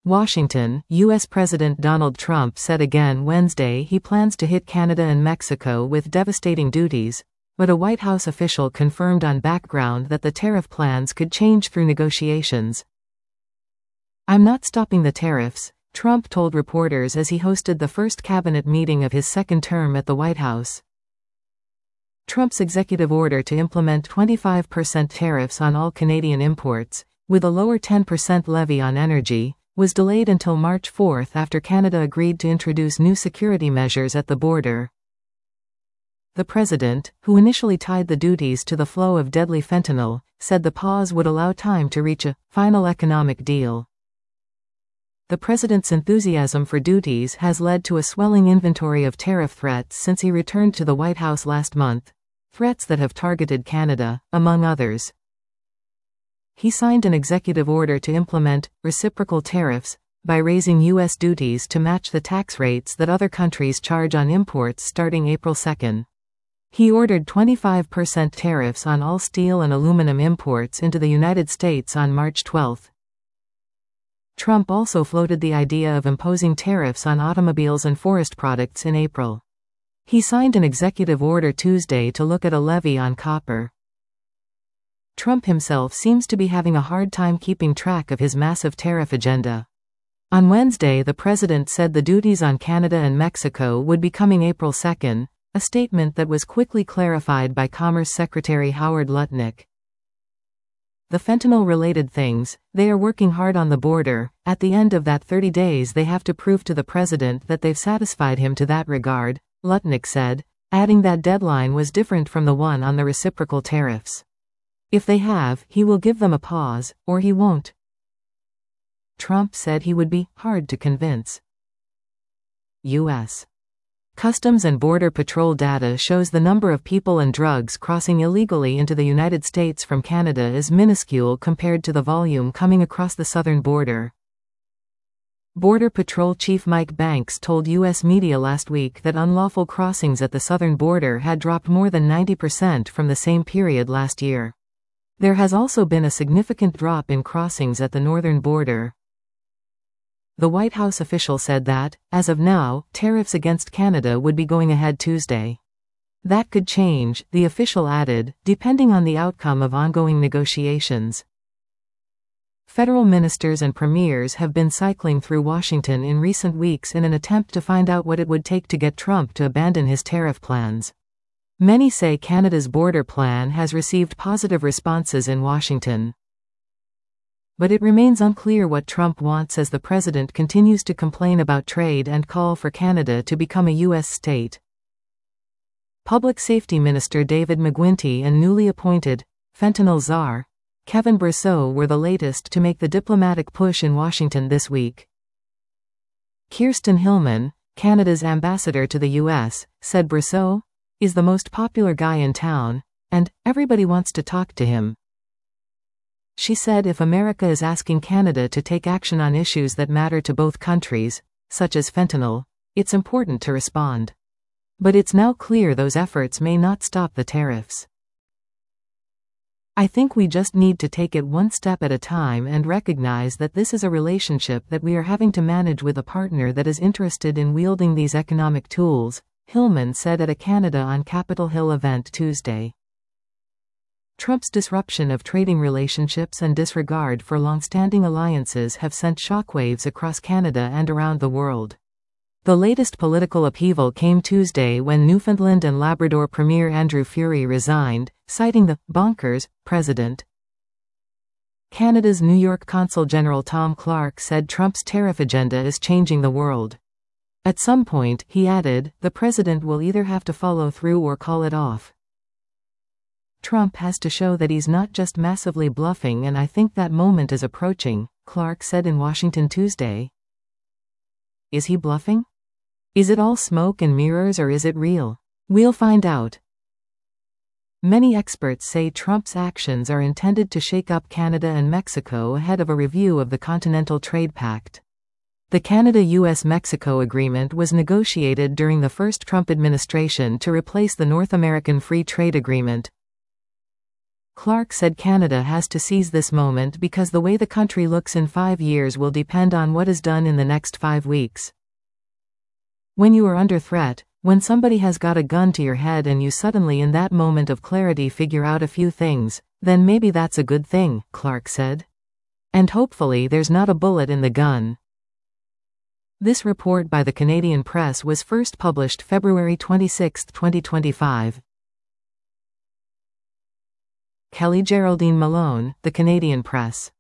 Washington, U.S. President Donald Trump said again Wednesday he plans to hit Canada and Mexico with devastating duties, but a White House official confirmed on background that the tariff plans could change through negotiations. "I'm not stopping the tariffs," Trump told reporters as he hosted the first cabinet meeting of his second term at the White House. Trump's executive order to implement 25% tariffs on all Canadian imports, with a lower 10% levy on energy, was delayed until March 4 after Canada agreed to introduce new security measures at the border. The president, who initially tied the duties to the flow of deadly fentanyl, said the pause would allow time to reach a final economic deal. The president's enthusiasm for duties has led to a swelling inventory of tariff threats since he returned to the White House last month, threats that have targeted Canada, among others. He signed an executive order to implement reciprocal tariffs by raising U.S. duties to match the tax rates that other countries charge on imports starting April 2. He ordered 25% tariffs on all steel and aluminum imports into the United States on March 12. Trump also floated the idea of imposing tariffs on automobiles and forest products in April. He signed an executive order Tuesday to look at a levy on copper. Trump himself seems to be having a hard time keeping track of his massive tariff agenda. On Wednesday, the president said the duties on Canada and Mexico would be coming April 2, a statement that was quickly clarified by Commerce Secretary Howard Lutnick. The fentanyl-related things, they are working hard on the border. At the end of that 30 days they have to prove to the president that they've satisfied him to that regard, Lutnick said, adding that deadline was different from the one on the reciprocal tariffs. If they have, he will give them a pause, or he won't. Trump said he would be hard to convince. U.S. Customs and Border Patrol data shows the number of people and drugs crossing illegally into the United States from Canada is minuscule compared to the volume coming across the southern border. Border Patrol Chief Mike Banks told U.S. media last week that unlawful crossings at the southern border had dropped more than 90% from the same period last year. There has also been a significant drop in crossings at the northern border. The White House official said that, as of now, tariffs against Canada would be going ahead Tuesday. That could change, the official added, depending on the outcome of ongoing negotiations. Federal ministers and premiers have been cycling through Washington in recent weeks in an attempt to find out what it would take to get Trump to abandon his tariff plans. Many say Canada's border plan has received positive responses in Washington. But it remains unclear what Trump wants as the president continues to complain about trade and call for Canada to become a U.S. state. Public Safety Minister David McGuinty and newly appointed fentanyl czar Kevin Brosseau were the latest to make the diplomatic push in Washington this week. Kirsten Hillman, Canada's ambassador to the U.S., said Brosseau is the most popular guy in town, and everybody wants to talk to him. She said if America is asking Canada to take action on issues that matter to both countries, such as fentanyl, it's important to respond. But it's now clear those efforts may not stop the tariffs. I think we just need to take it one step at a time and recognize that this is a relationship that we are having to manage with a partner that is interested in wielding these economic tools, Hillman said at a Canada on Capitol Hill event Tuesday. Trump's disruption of trading relationships and disregard for long-standing alliances have sent shockwaves across Canada and around the world. The latest political upheaval came Tuesday when Newfoundland and Labrador Premier Andrew Furey resigned, citing the bonkers president. Canada's New York Consul General Tom Clark said Trump's tariff agenda is changing the world. At some point, he added, the president will either have to follow through or call it off. Trump has to show that he's not just massively bluffing, and I think that moment is approaching, Clark said in Washington Tuesday. Is he bluffing? Is it all smoke and mirrors or is it real? We'll find out. Many experts say Trump's actions are intended to shake up Canada and Mexico ahead of a review of the Continental Trade Pact. The Canada-US-Mexico agreement was negotiated during the first Trump administration to replace the North American Free Trade Agreement. Clark said Canada has to seize this moment because the way the country looks in 5 years will depend on what is done in the next 5 weeks. When you are under threat, when somebody has got a gun to your head and you suddenly in that moment of clarity figure out a few things, then maybe that's a good thing, Clark said. And hopefully there's not a bullet in the gun. This report by the Canadian Press was first published February 26, 2025. Kelly Geraldine Malone, The Canadian Press.